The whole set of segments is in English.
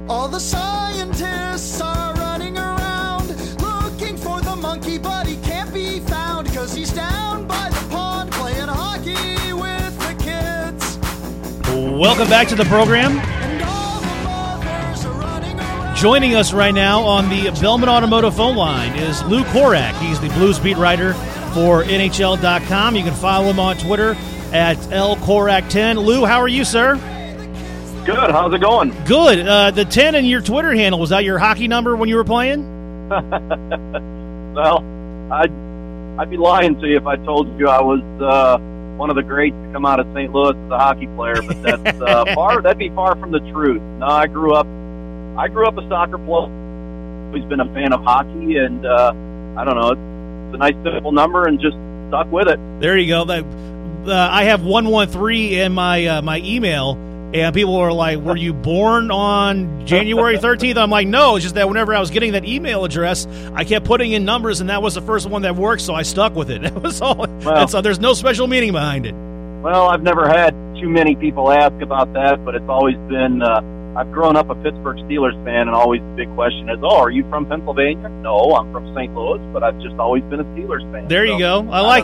All the scientists are running around looking for the monkey, but he can't be found because he's down by the pond playing hockey with the kids. Welcome back to the program. And all the mothers are running around. Joining us right now on the Bellman Automotive phone line is Lou Korak. He's the Blues beat writer for NHL.com. You can follow him on Twitter at LKorak10. Lou, how are you, sir? Good. How's it going? Good. The 10 in your Twitter handle, was that your hockey number when you were playing? Well, I'd be lying to you if I told you I was one of the greats to come out of St. Louis as a hockey player, but that's that'd be far from the truth. No, I grew up a soccer player. Always been a fan of hockey, and I don't know, it's a nice simple number, and just stuck with it. There you go. I have 113 in my email. And people are like, were you born on January 13th? I'm like, no, it's just that whenever I was getting that email address, I kept putting in numbers, and that was the first one that worked, so I stuck with it. That was all. Well, and so there's no special meaning behind it. Well, I've never had too many people ask about that, but it's always been, I've grown up a Pittsburgh Steelers fan, and always the big question is, are you from Pennsylvania? No, I'm from St. Louis, but I've just always been a Steelers fan. There you go. I like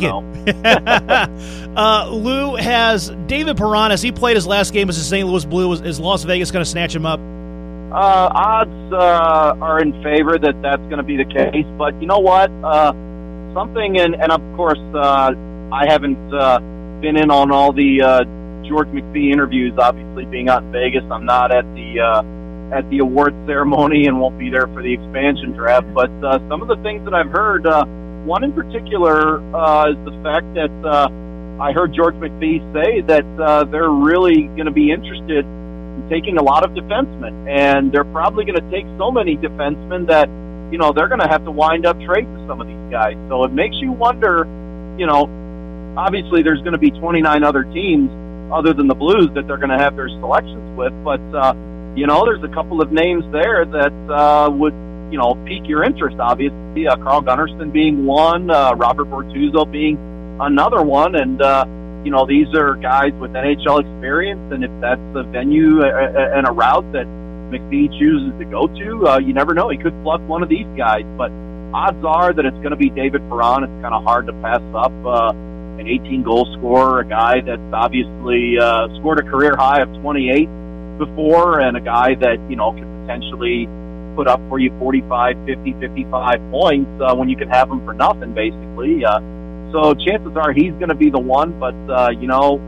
it. Lou has David Perron, as he played his last game as a St. Louis Blue. Is Las Vegas going to snatch him up? Odds are in favor that that's going to be the case, but you know what? Something, and of course, I haven't been in on all the George McPhee interviews, obviously being out in Vegas. I'm not at the awards ceremony and won't be there for the expansion draft, but some of the things that I've heard, one in particular is the fact that I heard George McPhee say that they're really going to be interested in taking a lot of defensemen, and they're probably going to take so many defensemen that, you know, they're going to have to wind up trading with some of these guys. So it makes you wonder, you know, obviously there's going to be 29 other teams other than the Blues that they're going to have their selections with, but you know, there's a couple of names there that would, you know, pique your interest. Obviously, Carl Gunnarsson being one, Robert Bortuzzo being another one, and you know, these are guys with NHL experience, and if that's a venue and a route that McPhee chooses to go to, you never know, he could pluck one of these guys, but odds are that it's going to be David Perron. It's kind of hard to pass up an 18-goal scorer, a guy that's obviously scored a career high of 28 before, and a guy that, you know, can potentially put up for you 45, 50, 55 points when you can have him for nothing, basically. So chances are he's going to be the one, but, you know,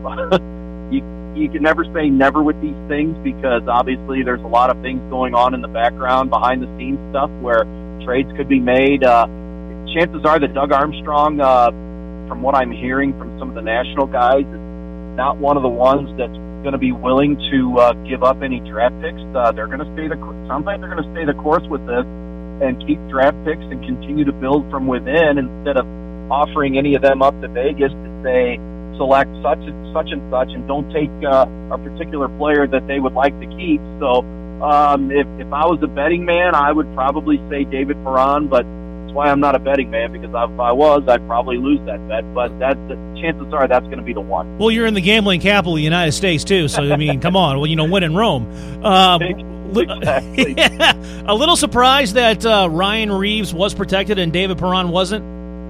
you can never say never with these things, because obviously there's a lot of things going on in the background, behind-the-scenes stuff where trades could be made. Chances are that Doug Armstrong, from what I'm hearing from some of the national guys, is not one of the ones that's going to be willing to give up any draft picks. They're going to sometimes they're going to stay the course with this and keep draft picks and continue to build from within, instead of offering any of them up to Vegas to say, select such and such, and don't take a particular player that they would like to keep. So if I was a betting man, I would probably say David Perron, but that's why I'm not a betting man, because if I was, I'd probably lose that bet. But chances are that's going to be the one. Well, you're in the gambling capital of the United States, too, so, I mean, come on. Well, you know, win in Rome. Exactly. Yeah, a little surprised that Ryan Reeves was protected and David Perron wasn't?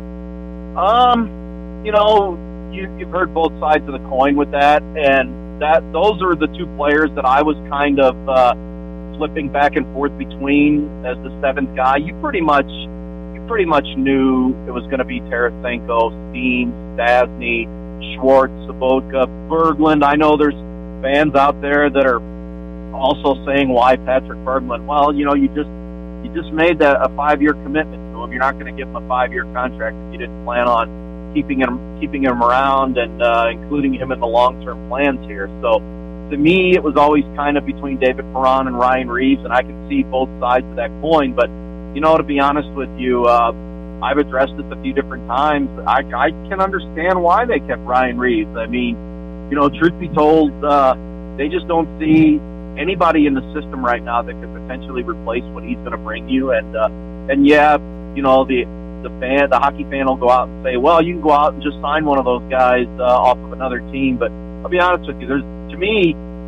You know, you've heard both sides of the coin with that, and those are the two players that I was kind of flipping back and forth between as the seventh guy. You pretty much knew it was going to be Tarasenko, Steen, Stastny, Schwartz, Sabotka, Berglund. I know there's fans out there that are also saying, why Patrick Berglund? Well, you know, you just made that a 5-year commitment to him. You're not going to give him a 5-year contract if you didn't plan on keeping him around and including him in the long-term plans here. So to me, it was always kind of between David Perron and Ryan Reeves, and I can see both sides of that coin. But, you know, to be honest with you, I've addressed this a few different times. I can understand why they kept Ryan Reeves. I mean, you know, truth be told, they just don't see anybody in the system right now that could potentially replace what he's going to bring you. And yeah, you know, the hockey fan will go out and say, well, you can go out and just sign one of those guys off of another team. But I'll be honest with you, to me,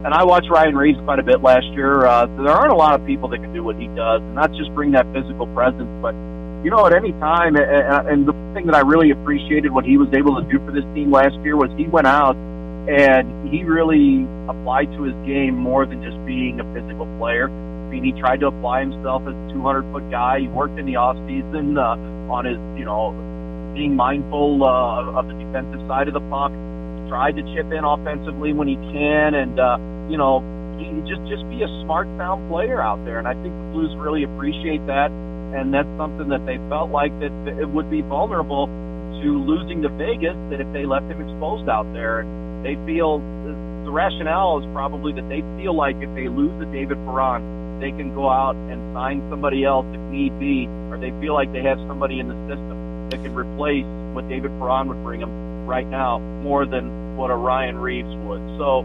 and I watched Ryan Reeves quite a bit last year. There aren't a lot of people that can do what he does, and not just bring that physical presence, but at any time, and the thing that I really appreciated what he was able to do for this team last year was he went out and he really applied to his game more than just being a physical player. I mean, he tried to apply himself as a 200-foot guy. He worked in the offseason on his, being mindful of the defensive side of the puck, tried to chip in offensively when he can, and, just be a smart, sound player out there. And I think the Blues really appreciate that. And that's something that they felt like that it would be vulnerable to losing to Vegas, that if they left him exposed out there. They feel the rationale is probably that they feel like if they lose to David Perron, they can go out and sign somebody else if need be, or they feel like they have somebody in the system that can replace what David Perron would bring them right now more than what a Ryan Reeves would. So,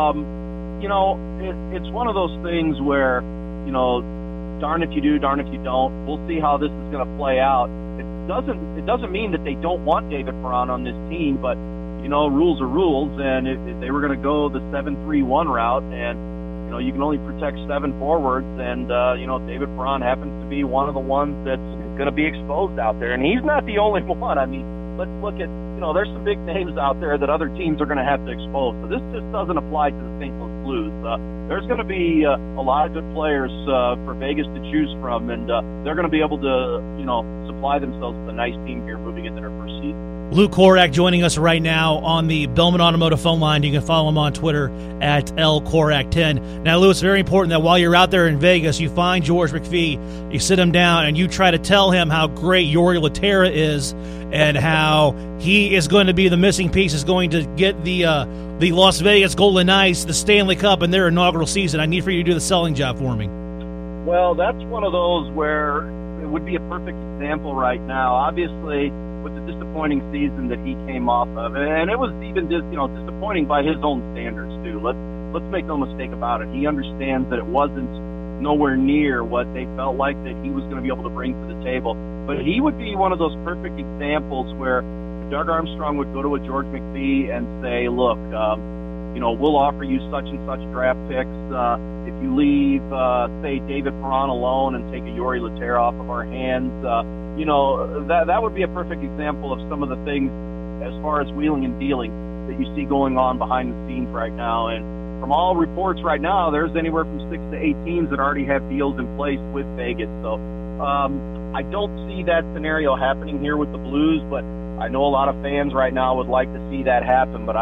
it's one of those things where, darn if you do, darn if you don't. We'll see how this is going to play out. It doesn't mean that they don't want David Perron on this team, but rules are rules, and if they were going to go the 7-3-1 route, and you can only protect 7 forwards, and David Perron happens to be one of the ones that's going to be exposed out there, and he's not the only one. I mean, let's look at there's some big names out there that other teams are going to have to expose. So this just doesn't apply to the St. Louis Blues. There's going to be a lot of good players for Vegas to choose from, and they're going to be able to supply themselves with a nice team here moving into their first season. Luke Korak joining us right now on the Bellman Automotive phone line. You can follow him on Twitter at LKorak10. Now, Lou, it's very important that while you're out there in Vegas, you find George McPhee, you sit him down, and you try to tell him how great Jori Lehtera is and how he is going to be the missing piece, is going to get the Las Vegas Golden Knights the Stanley Cup in their inaugural season. I need for you to do the selling job for me. Well, that's one of those where it would be a perfect example right now. Obviously, with the disappointing season that he came off of, and it was even disappointing by his own standards too. Let's make no mistake about it. He understands that it wasn't nowhere near what they felt like that he was going to be able to bring to the table. But he would be one of those perfect examples where Doug Armstrong would go to a George McPhee and say, "Look, we'll offer you such and such draft picks if you leave, say, David Perron alone and take a Jori Lehtera off of our hands." That would be a perfect example of some of the things as far as wheeling and dealing that you see going on behind the scenes right now. And from all reports right now, there's anywhere from 6 to 8 teams that already have deals in place with Vegas. So I don't see that scenario happening here with the Blues, but I know a lot of fans right now would like to see that happen. But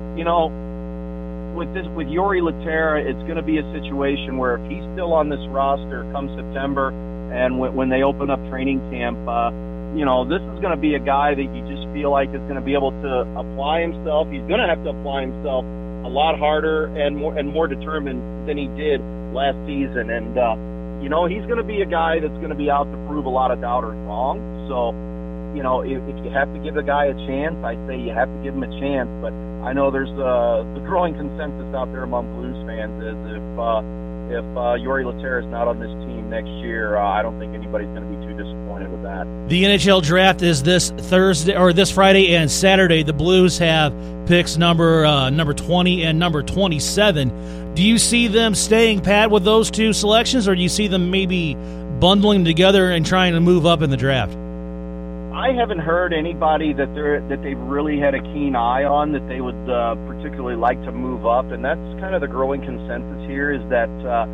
with Jori Lehtera, it's going to be a situation where if he's still on this roster come September, and when they open up training camp, this is going to be a guy that you just feel like is going to be able to apply himself. He's going to have to apply himself a lot harder and more determined than he did last season. And, he's going to be a guy that's going to be out to prove a lot of doubters wrong. So, if you have to give a guy a chance, I say you have to give him a chance. But I know there's the growing consensus out there among Blues fans is if Jori Lehtera is not on this team next year, I don't think anybody's going to be too disappointed with that. The NHL draft is this Friday and Saturday. The Blues have picks number 20 and number 27. Do you see them staying pat with those two selections, or do you see them maybe bundling together and trying to move up in the draft? I haven't heard anybody that they've really had a keen eye on that they would particularly like to move up, and that's kind of the growing consensus here is that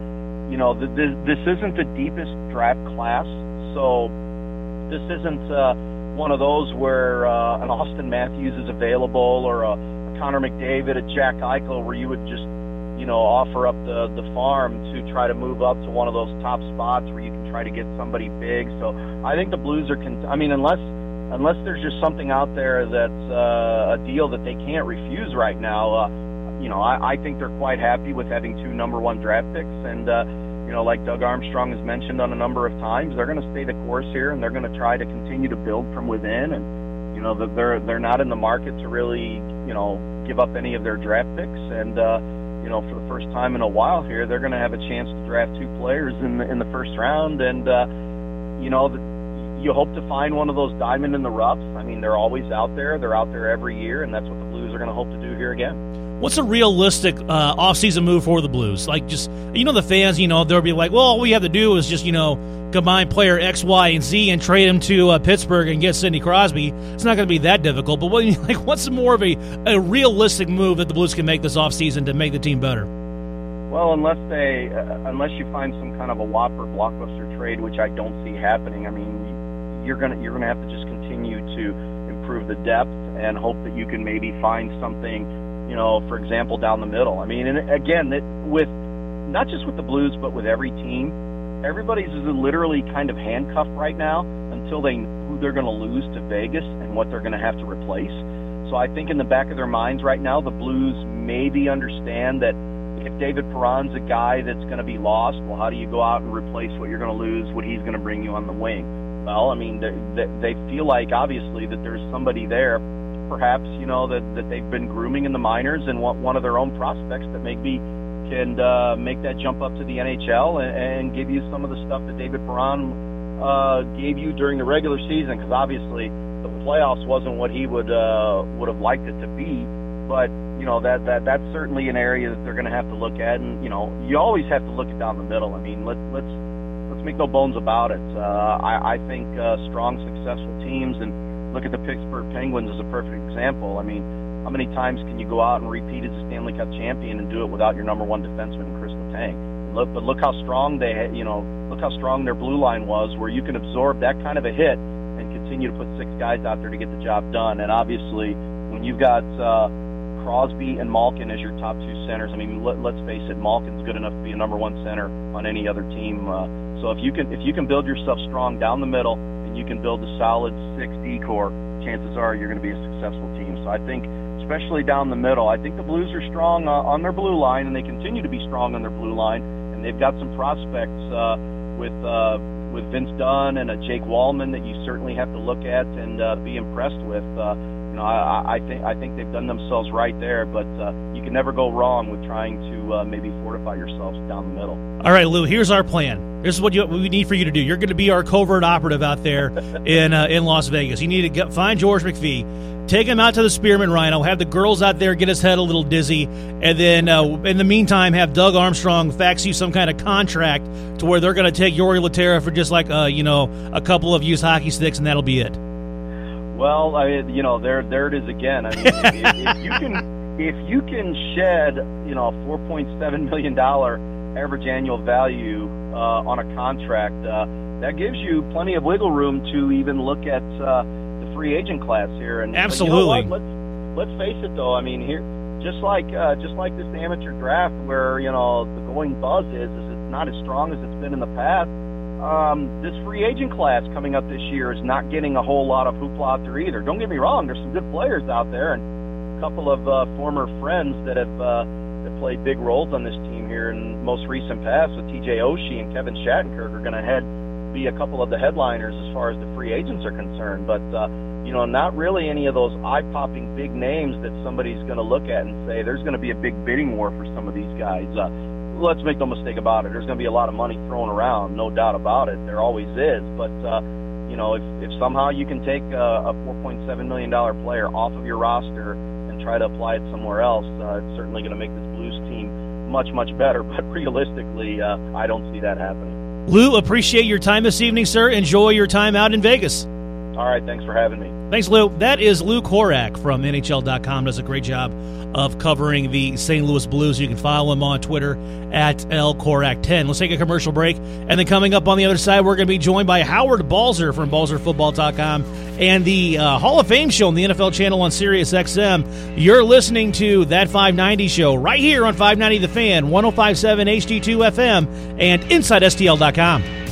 this isn't the deepest draft class, so this isn't one of those where an Austin Matthews is available or a Connor McDavid, a Jack Eichel, where you would just offer up the farm to try to move up to one of those top spots where you can try to get somebody big. So I think the Blues are unless there's just something out there that's a deal that they can't refuse right now, I think they're quite happy with having 2 number 1 draft picks. And, like Doug Armstrong has mentioned on a number of times, they're going to stay the course here, and they're going to try to continue to build from within. And, they're not in the market to really, give up any of their draft picks. And, for the first time in a while here, they're going to have a chance to draft 2 players in the first round. And, you hope to find one of those diamond in the roughs. I mean, they're always out there. They're out there every year, and that's what the Blues are going to hope to do here again. what's a realistic offseason move for the Blues? Like, just, the fans, they'll be like, well, all we have to do is just, combine player X, Y, and Z and trade him to Pittsburgh and get Sidney Crosby. It's not going to be that difficult. But what's more of a realistic move that the Blues can make this offseason to make the team better? Well, unless you find some kind of a whopper blockbuster trade, which I don't see happening, I mean, you're gonna have to just continue to improve the depth and hope that you can maybe find something, for example, down the middle. I mean, and again, with not just with the Blues, but with every team, everybody's literally kind of handcuffed right now until they know who they're going to lose to Vegas and what they're going to have to replace. So I think in the back of their minds right now, the Blues maybe understand that if David Perron's a guy that's going to be lost, well, how do you go out and replace what you're going to lose, what he's going to bring you on the wing? Well, I mean, they feel like, obviously, that there's somebody there, perhaps, that they've been grooming in the minors and want one of their own prospects that maybe can make that jump up to the NHL and give you some of the stuff that David Perron gave you during the regular season, because obviously the playoffs wasn't what he would have liked it to be. But, that's certainly an area that they're going to have to look at. And, you always have to look at down the middle. I mean, let's make no bones about it. I think strong, successful teams, and look at the Pittsburgh Penguins as a perfect example. I mean, how many times can you go out and repeat as a Stanley Cup champion and do it without your number one defenseman, Chris Letang? But look how strong look how strong their blue line was, where you can absorb that kind of a hit and continue to put 6 guys out there to get the job done. And obviously, when you've got Crosby and Malkin as your top 2 centers, I mean, let's face it, Malkin's good enough to be a number 1 center on any other team. So if you can build yourself strong down the middle and you can build a solid 6D core, chances are you're going to be a successful team. So I think, especially down the middle, I think the Blues are strong on their blue line, and they continue to be strong on their blue line. And they've got some prospects with Vince Dunn and a Jake Wallman that you certainly have to look at and be impressed with. I think they've done themselves right there, but you can never go wrong with trying to maybe fortify yourselves down the middle. All right, Lou, here's our plan. This is what we need for you to do. You're going to be our covert operative out there in Las Vegas. You need to find George McPhee, take him out to the Spearman Rhino, have the girls out there get his head a little dizzy, and then in the meantime have Doug Armstrong fax you some kind of contract to where they're going to take Yori Laterra for just like a couple of used hockey sticks, and that'll be it. Well, there it is again. I mean, if you can shed, $4.7 million average annual value on a contract, that gives you plenty of wiggle room to even look at the free agent class here. And absolutely, let's face it, though. I mean, here, just like this amateur draft, where the going buzz is it's not as strong as it's been in the past. This free agent class coming up this year is not getting a whole lot of hoopla out there either. Don't get me wrong, there's some good players out there, and a couple of former friends that have that played big roles on this team here in most recent past with TJ Oshie and Kevin Shattenkirk are going to be a couple of the headliners as far as the free agents are concerned. But not really any of those eye-popping big names that somebody's going to look at and say there's going to be a big bidding war for some of these guys. Let's make no mistake about it. There's going to be a lot of money thrown around, no doubt about it. There always is. But, if somehow you can take a $4.7 million player off of your roster and try to apply it somewhere else, it's certainly going to make this Blues team much, much better. But realistically, I don't see that happening. Lou, appreciate your time this evening, sir. Enjoy your time out in Vegas. All right, thanks for having me. Thanks, Lou. That is Lou Korak from NHL.com. Does a great job of covering the St. Louis Blues. You can follow him on Twitter at LKorak10. Let's take a commercial break. And then coming up on the other side, we're going to be joined by Howard Balzer from BalzerFootball.com and the Hall of Fame show on the NFL channel on SiriusXM. You're listening to That 590 Show right here on 590 The Fan, 105.7 HD2 FM, and InsideSTL.com.